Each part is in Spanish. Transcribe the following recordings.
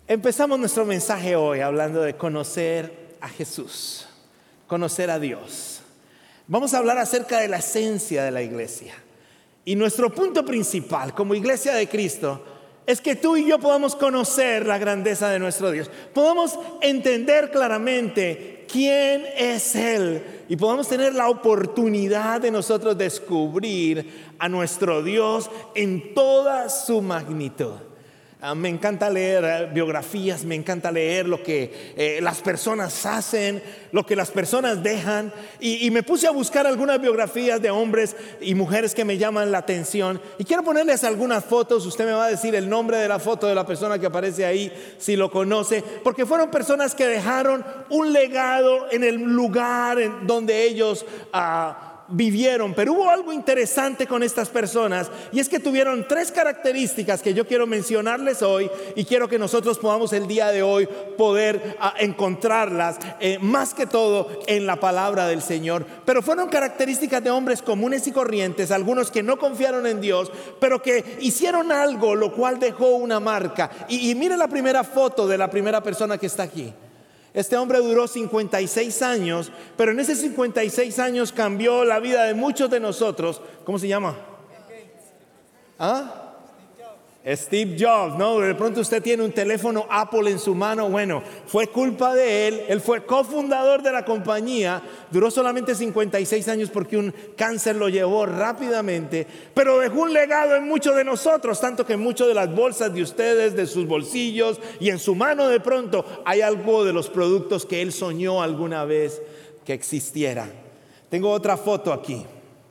Empezamos nuestro mensaje hoy hablando de conocer a Jesús, conocer a Dios. Vamos a hablar acerca de la esencia de la iglesia. Y nuestro punto principal como iglesia de Cristo es que tú y yo podamos conocer la grandeza de nuestro Dios. Podamos entender claramente quién es Él y podamos tener la oportunidad de nosotros descubrir a nuestro Dios en toda su magnitud. Me encanta leer biografías, me encanta leer lo que las personas hacen, lo que las personas dejan. Y me puse a buscar algunas biografías de hombres y mujeres que me llaman la atención. Y quiero ponerles algunas fotos. Usted me va a decir el nombre de la foto de la persona que aparece ahí, si lo conoce. Porque fueron personas que dejaron un legado en el lugar en donde ellos vivieron. Pero hubo algo interesante con estas personas, y es que tuvieron tres características que yo quiero mencionarles hoy, y quiero que nosotros podamos el día de hoy poder encontrarlas más que todo en la palabra del Señor. Pero fueron características de hombres comunes y corrientes, algunos que no confiaron en Dios, pero que hicieron algo lo cual dejó una marca. Y mire la primera foto de la primera persona que está aquí. Este hombre duró 56 años, pero en esos 56 años cambió la vida de muchos de nosotros. ¿Cómo se llama? Steve Jobs, ¿no? De pronto usted tiene un teléfono Apple en su mano. Bueno, fue culpa de él. Él fue cofundador de la compañía. Duró solamente 56 años porque un cáncer lo llevó rápidamente. Pero dejó un legado en muchos de nosotros, tanto que en muchas de las bolsas de ustedes, de sus bolsillos y en su mano de pronto hay algo de los productos que él soñó alguna vez que existiera. Tengo otra foto aquí.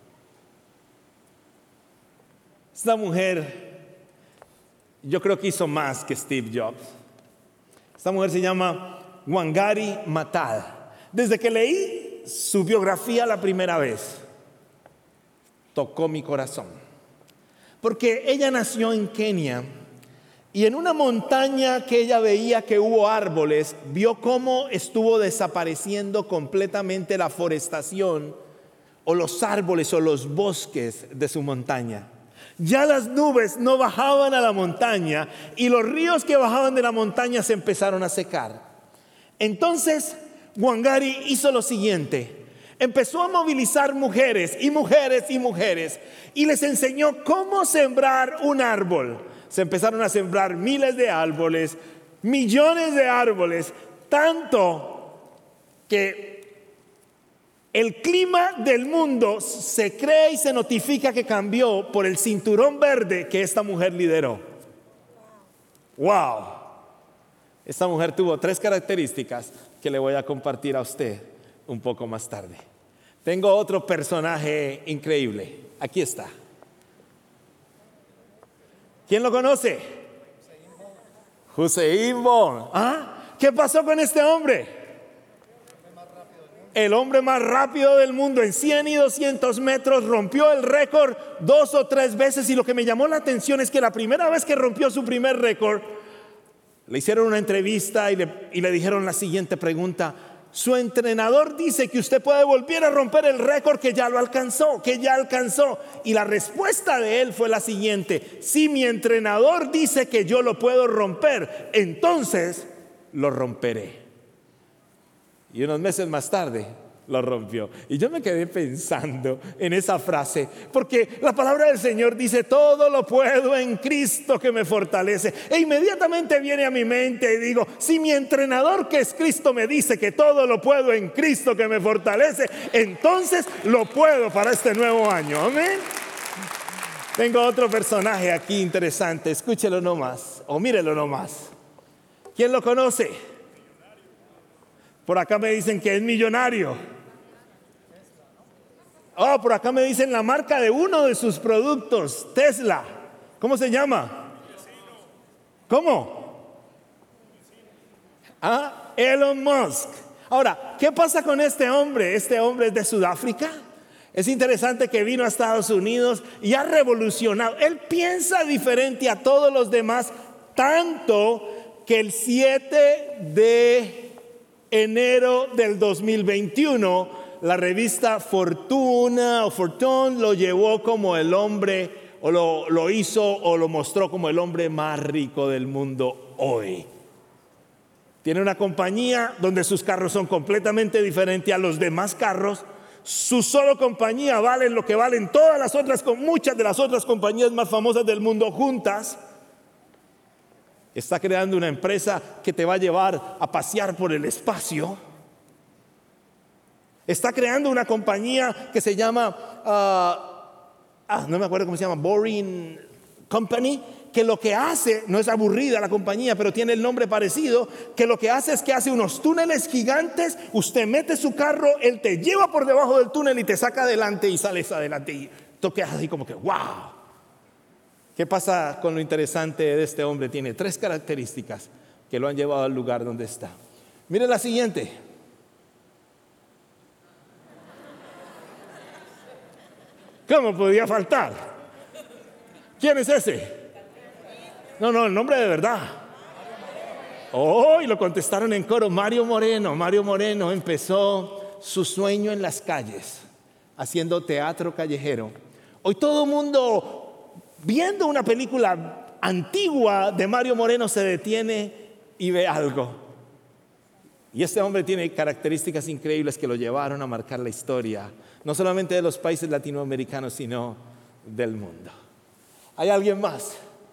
Esta mujer, yo creo que hizo más que Steve Jobs. Esta mujer se llama Wangari Maathai. Desde que leí su biografía la primera vez, tocó mi corazón. Porque ella nació en Kenia, y en una montaña que ella veía que hubo árboles, vio cómo estuvo desapareciendo completamente la forestación o los árboles o los bosques de su montaña. Ya las nubes no bajaban a la montaña y los ríos que bajaban de la montaña se empezaron a secar. Entonces Wangari hizo lo siguiente: empezó a movilizar mujeres y les enseñó cómo sembrar un árbol. Se empezaron a sembrar miles de árboles, millones de árboles, tanto que el clima del mundo se cree y se notifica que cambió por el cinturón verde que esta mujer lideró. ¡Wow! Esta mujer tuvo tres características que le voy a compartir a usted un poco más tarde. Tengo otro personaje increíble. Aquí está. ¿Quién lo conoce? Usain Bolt. ¿Qué pasó con este hombre? El hombre más rápido del mundo en 100 y 200 metros, rompió el récord 2 o 3 veces. Y lo que me llamó la atención es que la primera vez que rompió su primer récord, le hicieron una entrevista y le dijeron la siguiente pregunta: su entrenador dice que usted puede volver a romper el récord, que ya lo alcanzó, que ya alcanzó. Y la respuesta de él fue la siguiente: si mi entrenador dice que yo lo puedo romper, entonces lo romperé. Y unos meses más tarde lo rompió. Y yo me quedé pensando en esa frase, porque la palabra del Señor dice: todo lo puedo en Cristo que me fortalece. E inmediatamente viene a mi mente y digo: si mi entrenador, que es Cristo, me dice que todo lo puedo en Cristo que me fortalece, entonces lo puedo para este nuevo año. Amén. Tengo otro personaje aquí interesante. Escúchelo nomás, o mírelo nomás. ¿Quién lo conoce? Por acá me dicen que es millonario. Por acá me dicen la marca de uno de sus productos, Tesla. ¿Cómo se llama? ¿Cómo? Elon Musk. Ahora, ¿qué pasa con este hombre? Este hombre es de Sudáfrica. Es interesante que vino a Estados Unidos y ha revolucionado. Él piensa diferente a todos los demás, tanto que el 7 de enero del 2021, la revista Fortune lo llevó como el hombre, o lo hizo o lo mostró como el hombre más rico del mundo hoy. Tiene una compañía donde sus carros son completamente diferentes a los demás carros. Su solo compañía vale lo que valen muchas de las otras compañías más famosas del mundo juntas. Está creando una empresa que te va a llevar a pasear por el espacio. Está creando una compañía que se llama, no me acuerdo cómo se llama, Boring Company, que lo que hace, no es aburrida la compañía, pero tiene el nombre parecido, que lo que hace es que hace unos túneles gigantes. Usted mete su carro, él te lleva por debajo del túnel y te saca adelante y sales adelante y toques así como que ¡wow! ¿Qué pasa con lo interesante de este hombre? Tiene 3 características que lo han llevado al lugar donde está. Mire la siguiente. ¿Cómo podía faltar? ¿Quién es ese? No, el nombre de verdad. Y lo contestaron en coro. Mario Moreno. Mario Moreno empezó su sueño en las calles, haciendo teatro callejero. Hoy todo el mundo, viendo una película antigua de Mario Moreno, se detiene y ve algo. Y este hombre tiene características increíbles que lo llevaron a marcar la historia, no solamente de los países latinoamericanos, sino del mundo. ¿Hay alguien más?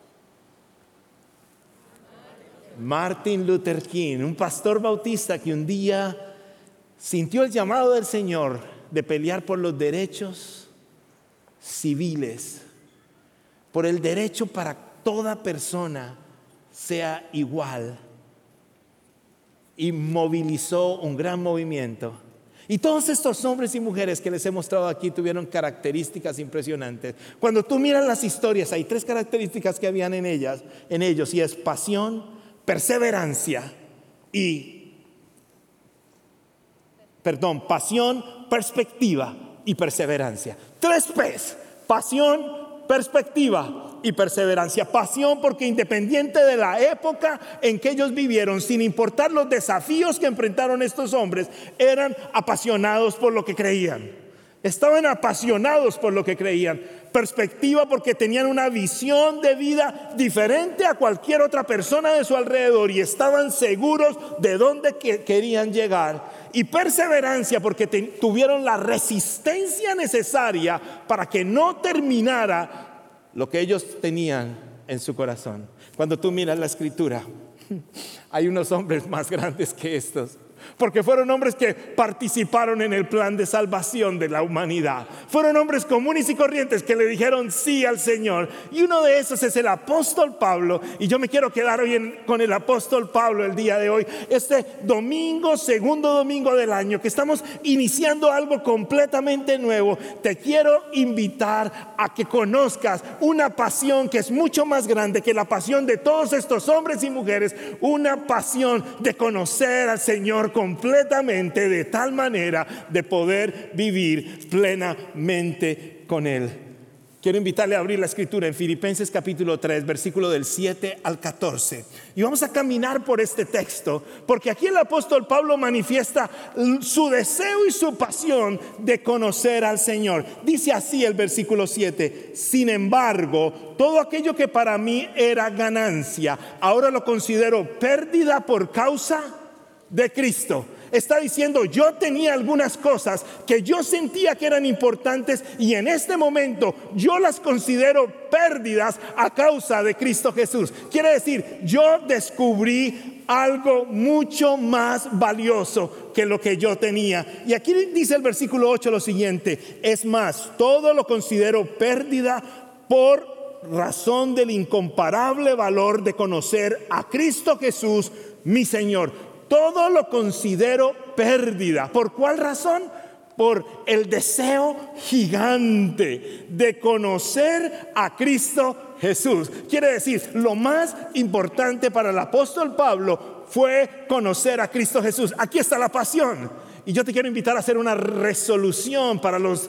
Martin Luther King, un pastor bautista que un día sintió el llamado del Señor de pelear por los derechos civiles, por el derecho para toda persona sea igual, y movilizó un gran movimiento. Y todos estos hombres y mujeres que les he mostrado aquí tuvieron características impresionantes. Cuando tú miras las historias, hay 3 características que habían en ellos, y es pasión, perseverancia pasión, perspectiva y perseverancia. 3 P's: pasión, perspectiva y perseverancia. Pasión porque independiente de la época en que ellos vivieron, sin importar los desafíos que enfrentaron estos hombres, eran apasionados por lo que creían. Estaban apasionados por lo que creían. Perspectiva porque tenían una visión de vida diferente a cualquier otra persona de su alrededor y estaban seguros de dónde querían llegar. Y perseverancia porque tuvieron la resistencia necesaria para que no terminara lo que ellos tenían en su corazón. Cuando tú miras la escritura, hay unos hombres más grandes que estos, porque fueron hombres que participaron en el plan de salvación de la humanidad. Fueron hombres comunes y corrientes que le dijeron sí al Señor. Y uno de esos es el apóstol Pablo. Y yo me quiero quedar hoy con el apóstol Pablo el día de hoy. Este domingo, segundo domingo del año, que estamos iniciando algo completamente nuevo. Te quiero invitar a que conozcas una pasión que es mucho más grande que la pasión de todos estos hombres y mujeres. Una pasión de conocer al Señor completamente, de tal manera de poder vivir plenamente con Él. Quiero invitarle a abrir la escritura en Filipenses capítulo 3, versículo del 7 al 14. Y vamos a caminar por este texto, porque aquí el apóstol Pablo manifiesta su deseo y su pasión de conocer al Señor. Dice así el versículo 7: sin embargo, todo aquello que para mí era ganancia, ahora lo considero pérdida por causa de Cristo. Está diciendo, yo tenía algunas cosas que yo sentía que eran importantes y en este momento yo las considero pérdidas a causa de Cristo Jesús. Quiere decir, yo descubrí algo mucho más valioso que lo que yo tenía. Y aquí dice el versículo 8 lo siguiente: es más, todo lo considero pérdida por razón del incomparable valor de conocer a Cristo Jesús, mi Señor. Todo lo considero pérdida. ¿Por cuál razón? Por el deseo gigante de conocer a Cristo Jesús. Quiere decir, lo más importante para el apóstol Pablo fue conocer a Cristo Jesús. Aquí está la pasión. Y yo te quiero invitar a hacer una resolución para los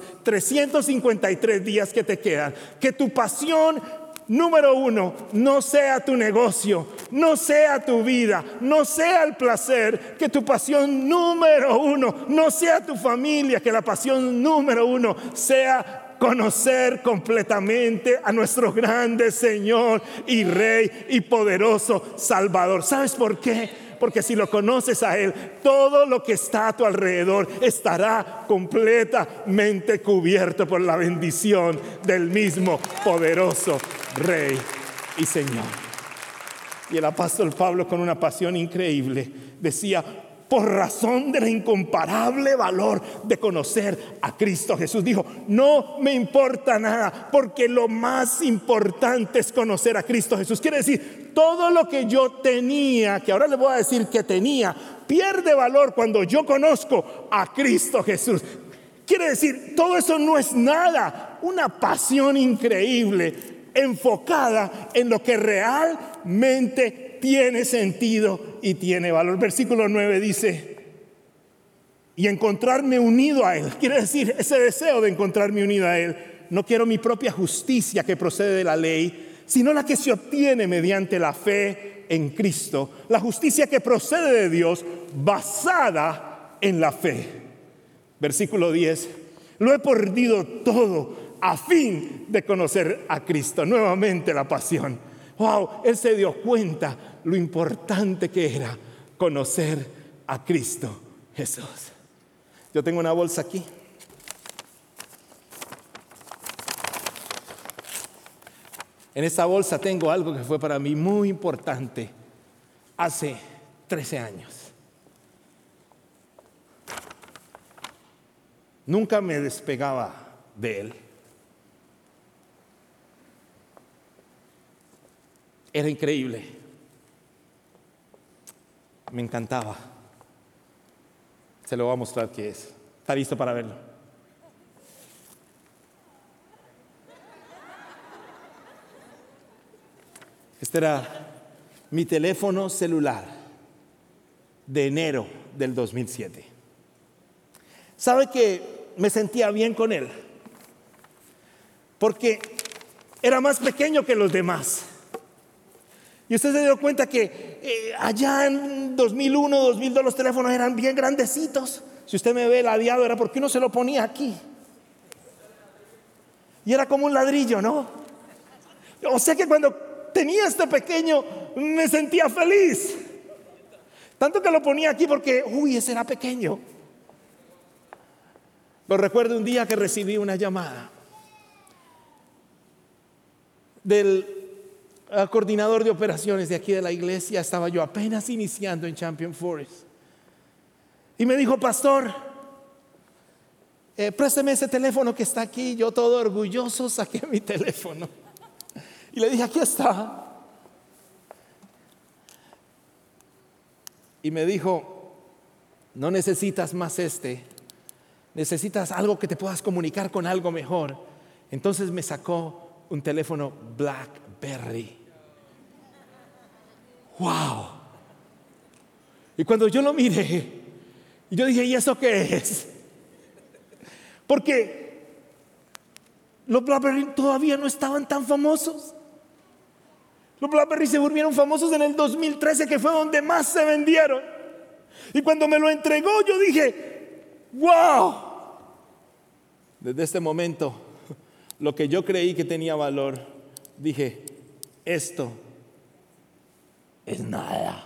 353 días que te quedan. Que tu pasión número 1 no sea tu negocio, no sea tu vida, no sea el placer. Que tu pasión número 1 no sea tu familia. Que la pasión número 1 sea conocer completamente a nuestro grande Señor y Rey y poderoso Salvador. ¿Sabes por qué? Porque si lo conoces a Él, todo lo que está a tu alrededor estará completamente cubierto por la bendición del mismo poderoso Rey y Señor. Y el apóstol Pablo, con una pasión increíble, decía: por razón del incomparable valor de conocer a Cristo Jesús. Dijo: no me importa nada, porque lo más importante es conocer a Cristo Jesús. Quiere decir, todo lo que yo tenía, que ahora le voy a decir que tenía, pierde valor cuando yo conozco a Cristo Jesús. Quiere decir, todo eso no es nada. Una pasión increíble, enfocada en lo que realmente tiene sentido y tiene valor. Versículo 9 dice: y encontrarme unido a Él. Quiere decir, ese deseo de encontrarme unido a Él. No quiero mi propia justicia que procede de la ley, sino la que se obtiene mediante la fe en Cristo. La justicia que procede de Dios, basada en la fe. Versículo 10: lo he perdido todo a fin de conocer a Cristo. Nuevamente la pasión. Wow, él se dio cuenta lo importante que era conocer a Cristo Jesús. Yo tengo una bolsa aquí. En esta bolsa tengo algo que fue para mí muy importante hace 13 años. Nunca me despegaba de él. Era increíble. Me encantaba. Se lo voy a mostrar qué es. ¿Está listo para verlo? Este era mi teléfono celular de enero del 2007. ¿Sabe que me sentía bien con él? Porque era más pequeño que los demás. Y usted se dio cuenta que allá en 2001, 2002 los teléfonos eran bien grandecitos. Si usted me ve ladeado era porque uno se lo ponía aquí. Y era como un ladrillo, ¿no? O sea que cuando tenía este pequeño me sentía feliz. Tanto que lo ponía aquí porque, ese era pequeño. Pero recuerdo un día que recibí una llamada del coordinador de operaciones de aquí de la iglesia. Estaba yo apenas iniciando en Champion Forest y me dijo: pastor, présteme ese teléfono que está aquí. Yo todo orgulloso saqué mi teléfono y le dije: aquí está. Y me dijo: no necesitas más necesitas algo que te puedas comunicar con algo mejor. Entonces me sacó un teléfono BlackBerry. ¡Wow! Y cuando yo lo miré, yo dije: ¿y eso qué es? Porque los BlackBerry todavía no estaban tan famosos. Los BlackBerry se volvieron famosos en el 2013, que fue donde más se vendieron. Y cuando me lo entregó, yo dije: ¡wow! Desde este momento, lo que yo creí que tenía valor, dije: esto es nada.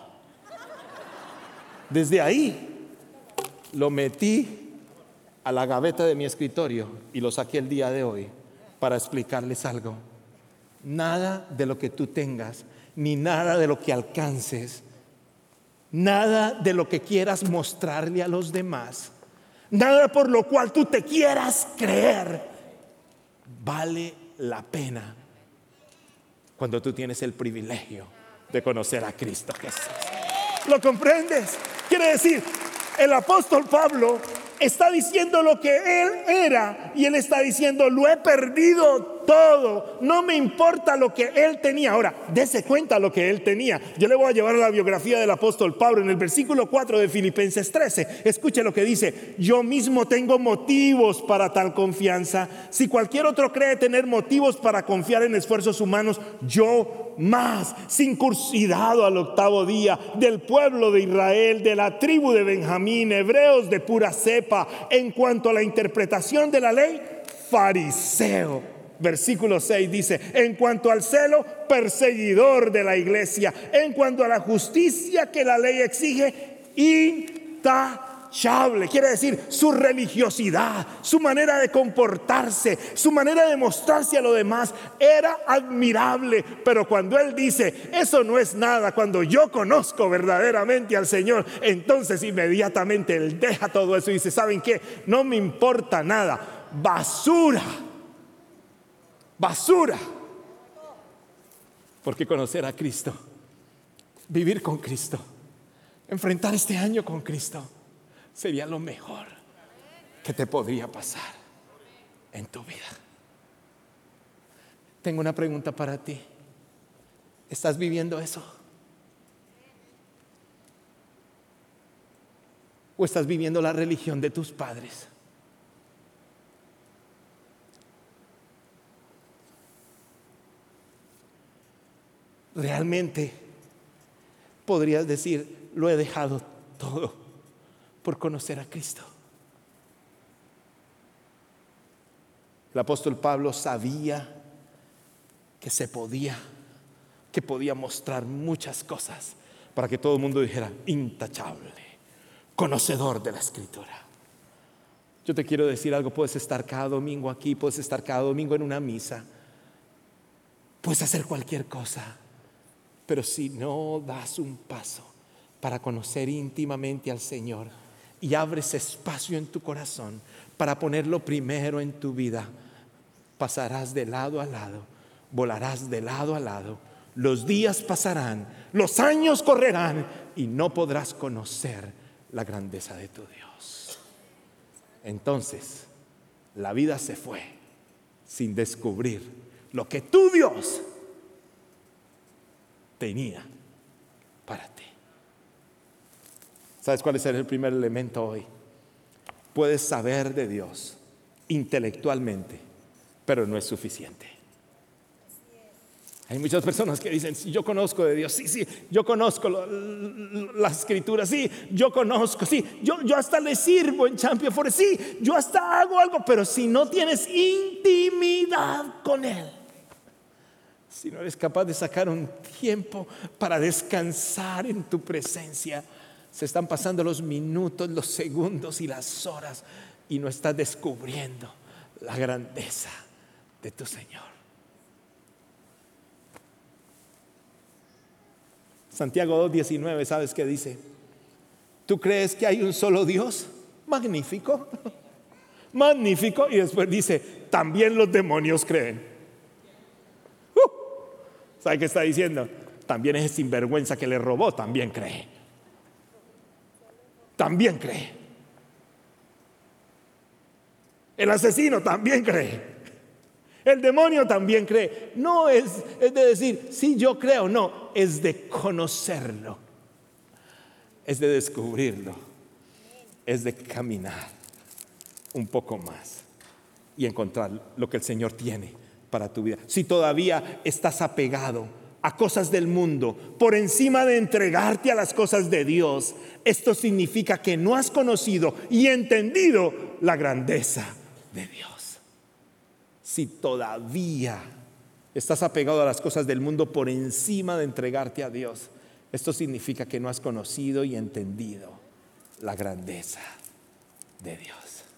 Desde ahí lo metí a la gaveta de mi escritorio y lo saqué el día de hoy para explicarles algo. Nada de lo que tú tengas, ni nada de lo que alcances, nada de lo que quieras mostrarle a los demás, nada por lo cual tú te quieras creer, vale la pena cuando tú tienes el privilegio de conocer a Cristo Jesús. ¿Lo comprendes? Quiere decir, el apóstol Pablo está diciendo lo que él era, y él está diciendo: lo he perdido todo, no me importa lo que él tenía. Ahora, dése cuenta lo que él tenía. Yo le voy a llevar a la biografía del apóstol Pablo en el versículo 4 de Filipenses 13. Escuche lo que dice: yo mismo tengo motivos para tal confianza. Si cualquier otro cree tener motivos para confiar en esfuerzos humanos, yo más, circuncidado al 8º día, del pueblo de Israel, de la tribu de Benjamín, hebreos de pura cepa, en cuanto a la interpretación de la ley, fariseo Versículo 6 dice: en cuanto al celo, perseguidor de la iglesia; en cuanto a la justicia que la ley exige, intachable. Quiere decir, su religiosidad, su manera de comportarse, su manera de mostrarse a lo demás era admirable. Pero cuando él dice, eso no es nada, cuando yo conozco verdaderamente al Señor, entonces inmediatamente él deja todo eso y dice: ¿saben qué? No me importa nada. Basura. Porque conocer a Cristo, vivir con Cristo, enfrentar este año con Cristo, sería lo mejor que te podría pasar en tu vida. Tengo una pregunta para ti. ¿Estás viviendo eso? ¿O estás viviendo la religión de tus padres? Realmente podrías decir: lo he dejado todo por conocer a Cristo. El apóstol Pablo sabía que podía mostrar muchas cosas para que todo el mundo dijera: intachable, conocedor de la Escritura. Yo te quiero decir algo: puedes estar cada domingo aquí, puedes estar cada domingo en una misa, puedes hacer cualquier cosa, pero si no das un paso para conocer íntimamente al Señor y abres espacio en tu corazón para ponerlo primero en tu vida, pasarás de lado a lado, volarás de lado a lado, los días pasarán, los años correrán y no podrás conocer la grandeza de tu Dios. Entonces, la vida se fue sin descubrir lo que tu Dios tenía para ti. ¿Sabes cuál es el primer elemento hoy? Puedes saber de Dios intelectualmente, pero no es suficiente. Hay muchas personas que dicen: sí, yo conozco de Dios, sí, yo conozco las escrituras, sí, yo conozco, sí, yo hasta le sirvo en Champion Forest, sí, yo hasta hago algo. Pero si no tienes intimidad con Él, si no eres capaz de sacar un tiempo para descansar en tu presencia, se están pasando los minutos, los segundos y las horas y no estás descubriendo la grandeza de tu Señor. Santiago 2:19, ¿sabes qué dice? ¿Tú crees que hay un solo Dios? Magnífico, magnífico. Y después dice: también los demonios creen. ¿Sabe qué está diciendo? También ese sinvergüenza que le robó también cree. También cree. El asesino también cree. El demonio también cree. No es de decir: sí, yo creo. No, es de conocerlo, es de descubrirlo, es de caminar un poco más y encontrar lo que el Señor tiene para tu vida. Si todavía estás apegado a cosas del mundo por encima de entregarte a las cosas de Dios, esto significa que no has conocido y entendido la grandeza de Dios. Si todavía estás apegado a las cosas del mundo por encima de entregarte a Dios, esto significa que no has conocido y entendido la grandeza de Dios.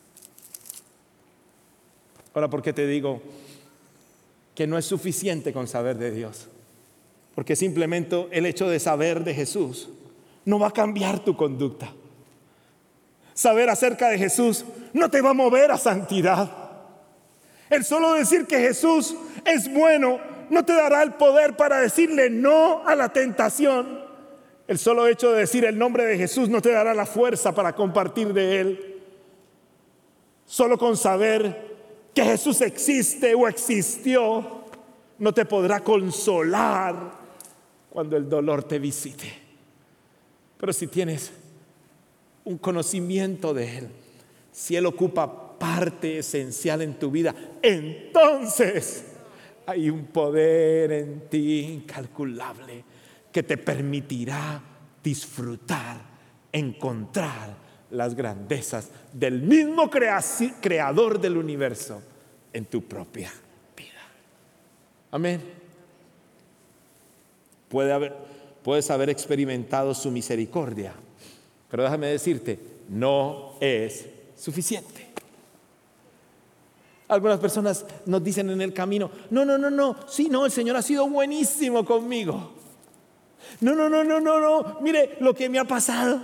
Ahora, ¿por qué te digo que no es suficiente con saber de Dios? Porque simplemente el hecho de saber de Jesús no va a cambiar tu conducta. Saber acerca de Jesús no te va a mover a santidad. El solo decir que Jesús es bueno no te dará el poder para decirle no a la tentación. El solo hecho de decir el nombre de Jesús no te dará la fuerza para compartir de Él. Solo con saber que Jesús existe o existió no te podrá consolar cuando el dolor te visite. Pero si tienes un conocimiento de Él, si Él ocupa parte esencial en tu vida, entonces hay un poder en ti incalculable que te permitirá disfrutar, encontrar las grandezas del mismo creador del universo en tu propia vida. Amén. Puedes haber experimentado su misericordia, pero déjame decirte, no es suficiente. Algunas personas nos dicen en el camino, no, sí, no, el Señor ha sido buenísimo conmigo. No, mire lo que me ha pasado.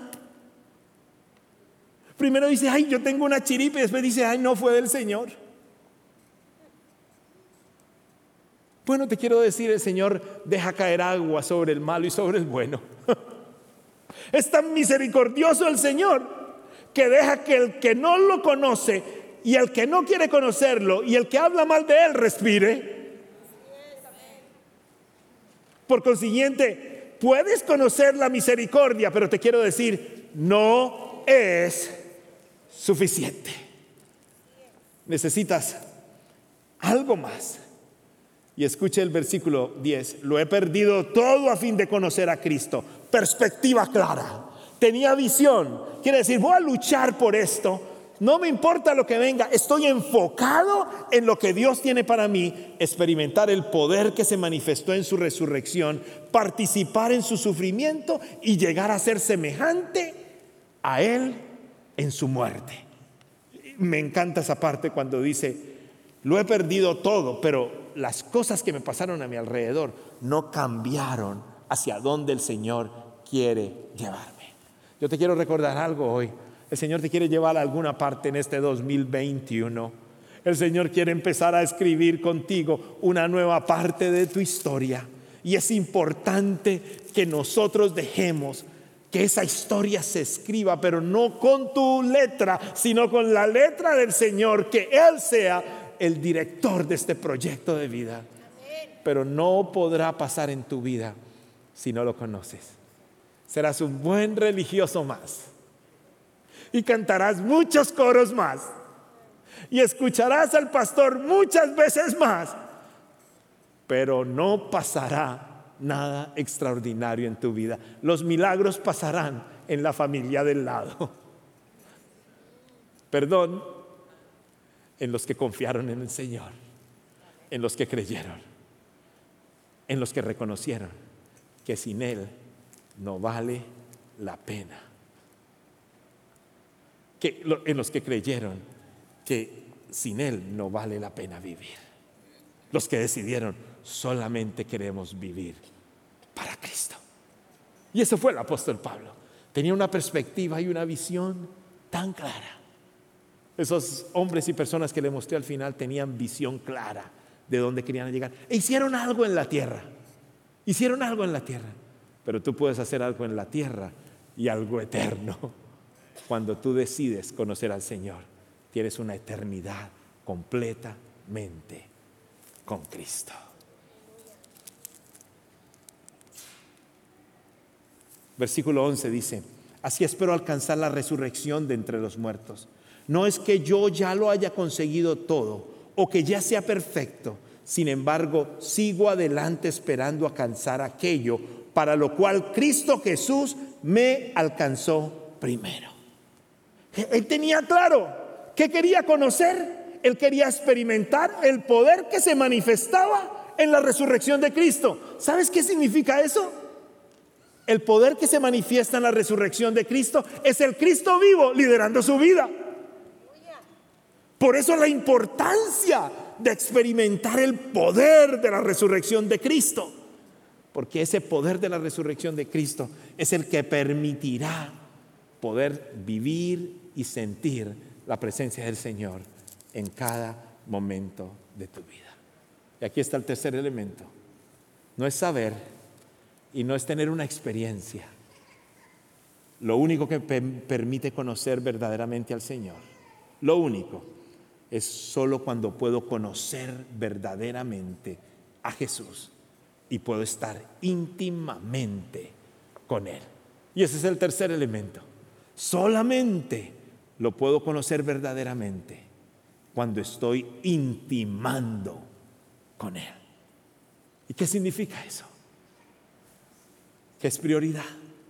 Primero dice, ay, yo tengo una chiripa, y después dice, ay, no, fue del Señor. Bueno, te quiero decir, el Señor deja caer agua sobre el malo y sobre el bueno. Es tan misericordioso el Señor que deja que el que no lo conoce y el que no quiere conocerlo y el que habla mal de él respire. Por consiguiente, puedes conocer la misericordia, pero te quiero decir, no es suficiente. Necesitas algo más. Y escuche el versículo 10. Lo he perdido todo a fin de conocer a Cristo. Perspectiva clara. Tenía visión. Quiere decir, voy a luchar por esto. No me importa lo que venga. Estoy enfocado en lo que Dios tiene para mí. Experimentar el poder que se manifestó en su resurrección. Participar en su sufrimiento y llegar a ser semejante a Él en su muerte. Me encanta esa parte cuando dice, lo he perdido todo, pero las cosas que me pasaron a mi alrededor no cambiaron hacia donde el Señor quiere llevarme. Yo te quiero recordar algo hoy. El Señor te quiere llevar a alguna parte en este 2021. El Señor quiere empezar a escribir contigo una nueva parte de tu historia. Y es importante que nosotros dejemos que esa historia se escriba, pero no con tu letra, sino con la letra del Señor, que Él sea el director de este proyecto de vida. Pero no podrá pasar en tu vida si no lo conoces. Serás un buen religioso más y cantarás muchos coros más y escucharás al pastor muchas veces más, pero no pasará nada extraordinario en tu vida. Los milagros pasarán en la familia del lado. Perdón, en los que confiaron en el Señor, en los que creyeron, en los que reconocieron que sin Él no vale la pena, en los que creyeron que sin Él no vale la pena vivir, los que decidieron solamente queremos vivir para Cristo. Y eso fue el apóstol Pablo. Tenía una perspectiva y una visión tan clara. Esos hombres y personas que le mostré al final tenían visión clara de dónde querían llegar. E hicieron algo en la tierra. Hicieron algo en la tierra. Pero tú puedes hacer algo en la tierra y algo eterno. Cuando tú decides conocer al Señor, tienes una eternidad completamente con Cristo. Versículo 11 dice, así espero alcanzar la resurrección de entre los muertos. No es que yo ya lo haya conseguido todo o que ya sea perfecto. Sin embargo, sigo adelante esperando alcanzar aquello para lo cual Cristo Jesús me alcanzó primero. Él tenía claro que quería conocer, él quería experimentar el poder que se manifestaba en la resurrección de Cristo. ¿Sabes qué significa eso? El poder que se manifiesta en la resurrección de Cristo es el Cristo vivo liderando su vida. Por eso la importancia de experimentar el poder de la resurrección de Cristo. Porque ese poder de la resurrección de Cristo es el que permitirá poder vivir y sentir la presencia del Señor en cada momento de tu vida. Y aquí está el tercer elemento. No es saber y no es tener una experiencia. Lo único que permite conocer verdaderamente al Señor, lo único, es solo cuando puedo conocer verdaderamente a Jesús y puedo estar íntimamente con Él. Y ese es el tercer elemento. Solamente lo puedo conocer verdaderamente cuando estoy intimando con Él. ¿Y qué significa eso? Que es prioridad.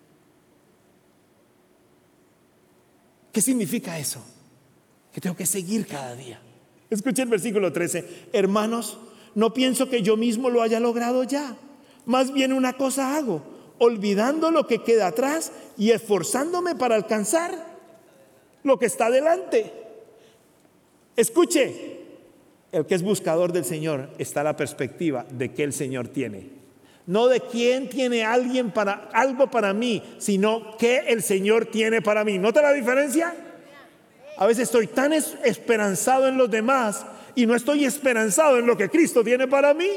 ¿Qué significa eso? Que tengo que seguir cada día. Escuche el versículo 13. Hermanos, no pienso que yo mismo lo haya logrado ya. Más bien una cosa hago, olvidando lo que queda atrás y esforzándome para alcanzar lo que está delante. Escuche, el que es buscador del Señor está a la perspectiva de que el Señor tiene. No de quién tiene algo para mí, sino que el Señor tiene para mí. ¿Nota la diferencia? A veces estoy tan esperanzado en los demás y no estoy esperanzado en lo que Cristo tiene para mí.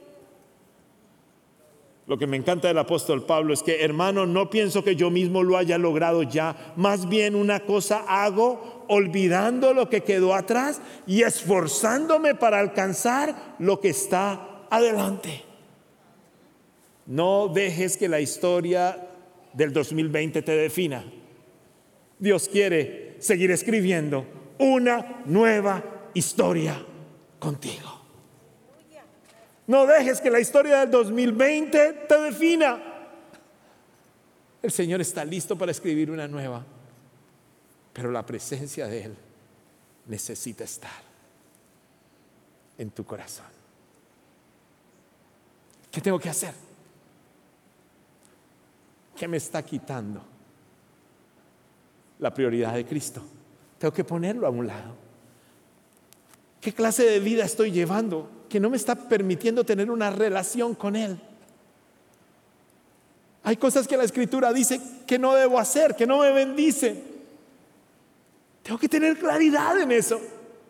Lo que me encanta del apóstol Pablo es que, hermano, no pienso que yo mismo lo haya logrado ya. Más bien una cosa hago, olvidando lo que quedó atrás y esforzándome para alcanzar lo que está adelante. No dejes que la historia del 2020 te defina. Dios quiere seguir escribiendo una nueva historia contigo. No dejes que la historia del 2020 te defina. El Señor está listo para escribir una nueva, pero la presencia de Él necesita estar en tu corazón. ¿Qué tengo que hacer? ¿Qué me está quitando la prioridad de Cristo? Tengo que ponerlo a un lado. ¿Qué clase de vida estoy llevando que no me está permitiendo tener una relación con Él? Hay cosas que la Escritura dice que no debo hacer, que no me bendicen. Tengo que tener claridad en eso.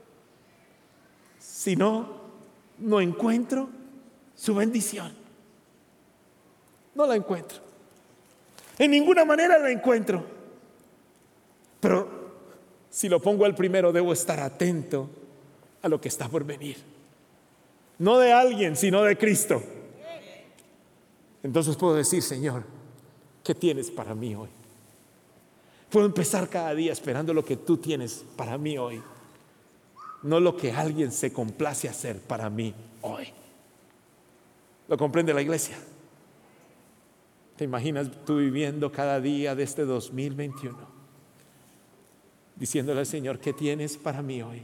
Si no, no encuentro su bendición. No la encuentro. En ninguna manera la encuentro. Pero si lo pongo al primero, debo estar atento a lo que está por venir. No de alguien, sino de Cristo. Entonces puedo decir, Señor, ¿qué tienes para mí hoy? Puedo empezar cada día esperando lo que tú tienes para mí hoy, no lo que alguien se complace hacer para mí hoy. ¿Lo comprende la iglesia? ¿Te imaginas tú viviendo cada día de este 2021 diciéndole al Señor, ¿qué tienes para mí hoy?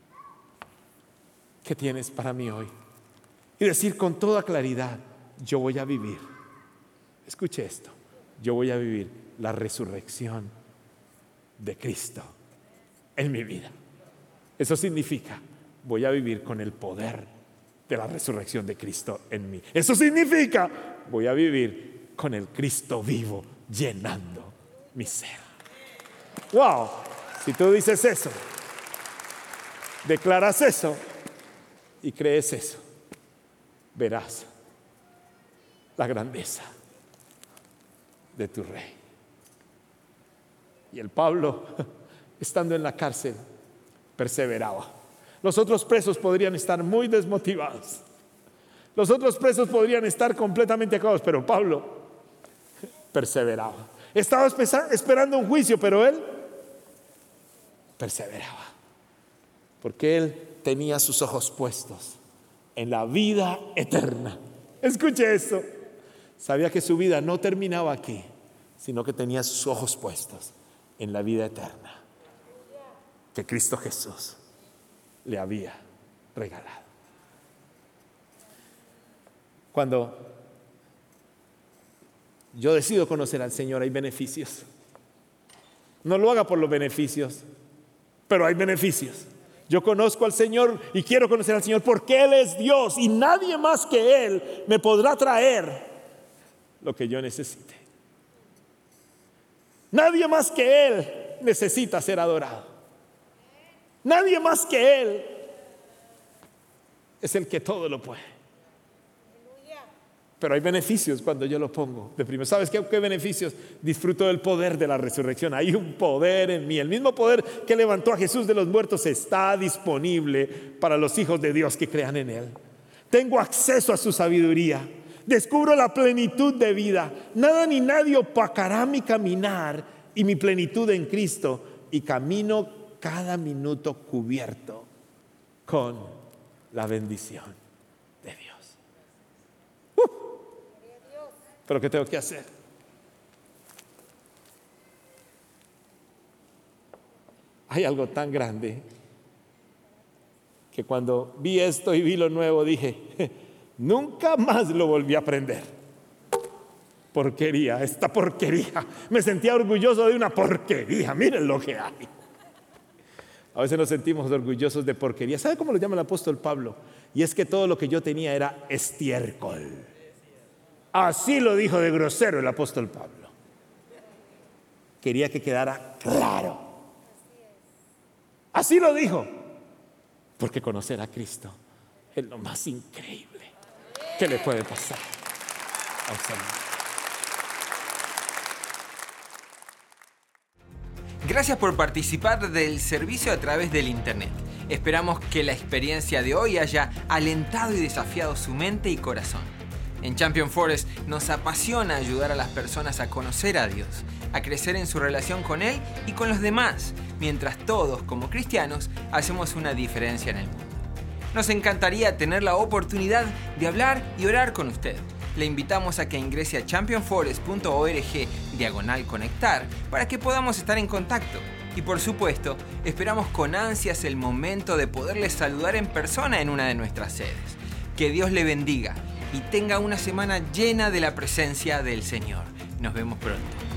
¿Qué tienes para mí hoy? Y decir con toda claridad, yo voy a vivir, escuche esto, yo voy a vivir la resurrección de Cristo en mi vida. Eso significa, voy a vivir con el poder de la resurrección de Cristo en mí. Eso significa, voy a vivir con el Cristo vivo llenando mi ser. Wow, si tú dices eso, declaras eso y crees eso, verás la grandeza de tu Rey. Y el Pablo, estando en la cárcel, perseveraba. Los otros presos podrían estar muy desmotivados. Los otros presos podrían estar completamente acabados, pero Pablo perseveraba. Estaba esperando un juicio, pero él perseveraba. Porque él tenía sus ojos puestos en la vida eterna. Escuche esto. Sabía que su vida no terminaba aquí, sino que tenía sus ojos puestos en la vida eterna que Cristo Jesús le había regalado. Cuando yo decido conocer al Señor, hay beneficios. No lo haga por los beneficios, pero hay beneficios. Yo conozco al Señor y quiero conocer al Señor porque Él es Dios y nadie más que Él me podrá traer lo que yo necesite. Nadie más que Él necesita ser adorado. Nadie más que Él es el que todo lo puede. Pero hay beneficios cuando yo lo pongo de primero. ¿Sabes qué beneficios? Disfruto del poder de la resurrección. Hay un poder en mí. El mismo poder que levantó a Jesús de los muertos está disponible para los hijos de Dios que crean en Él. Tengo acceso a su sabiduría. Descubro la plenitud de vida. Nada ni nadie opacará mi caminar y mi plenitud en Cristo. Y camino cada minuto cubierto con la bendición de Dios. ¿Pero qué tengo que hacer? Hay algo tan grande que cuando vi esto y vi lo nuevo dije, nunca más lo volví a aprender. Porquería, esta porquería. Me sentía orgulloso de una porquería. Miren lo que hay. A veces nos sentimos orgullosos de porquería. ¿Sabe cómo lo llama el apóstol Pablo? Y es que todo lo que yo tenía era estiércol. Así lo dijo de grosero el apóstol Pablo. Quería que quedara claro. Así lo dijo. Porque conocer a Cristo es lo más increíble que le puede pasar a usted. Gracias por participar del servicio a través del internet. Esperamos que la experiencia de hoy haya alentado y desafiado su mente y corazón. En Champion Forest nos apasiona ayudar a las personas a conocer a Dios, a crecer en su relación con Él y con los demás, mientras todos, como cristianos, hacemos una diferencia en el mundo. Nos encantaría tener la oportunidad de hablar y orar con usted. Le invitamos a que ingrese a championforest.org/conectar para que podamos estar en contacto. Y por supuesto, esperamos con ansias el momento de poderles saludar en persona en una de nuestras sedes. Que Dios le bendiga y tenga una semana llena de la presencia del Señor. Nos vemos pronto.